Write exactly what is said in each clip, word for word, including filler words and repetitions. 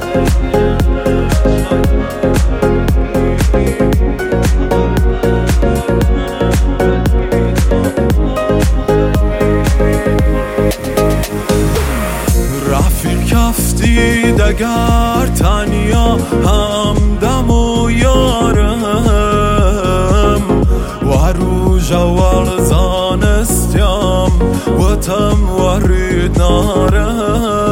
رفیق کفتی دگر تنیا همدم و یارم و روز اول زانستیم و تم ورید نارم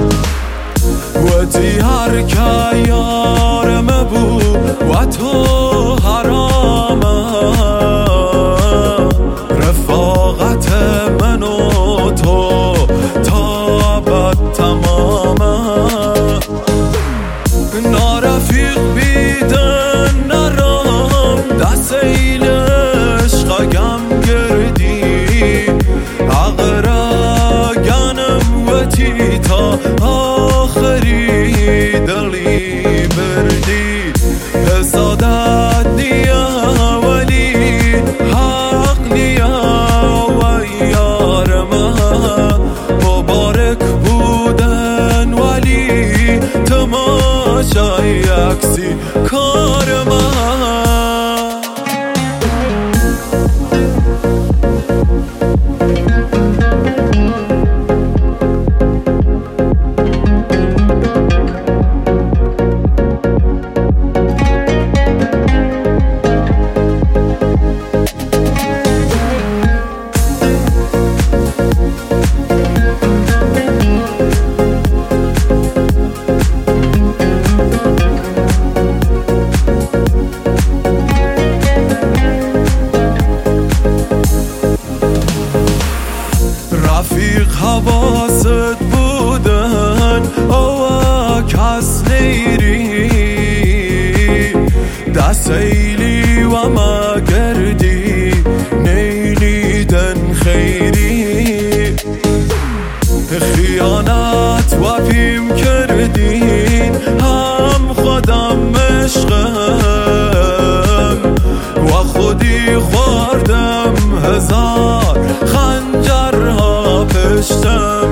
و تی هر که یارم بود و تو حرامه رفاقت من و تو تا بد تمامه نارفیق بیدن نرم دست این عشق گم گردی اغرا گنم و تی تا آخری دلی بردی حسادت نیا ولی حق نیا و یارمه مبارک بودن ولی تماشای عکسی کارمه رفیق حواست بودن او کس نیری دست ایلی و ما گردی نیلیدن خیری خیانت و پیم کردین هم خودم عشقم و خودی خوردم هزار خنجرها پشتم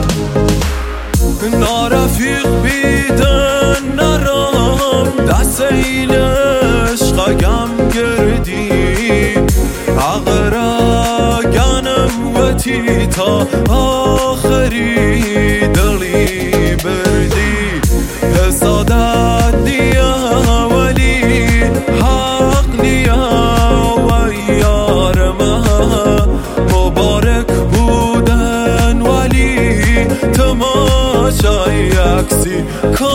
نارفیق بیدن نرم دست این عشق گم گردی اغرا گنم و تی تا آخری دلی بردی حسادت نیا ولی حق نیا و یارمه مبارک بودن ولی تماشای عکسی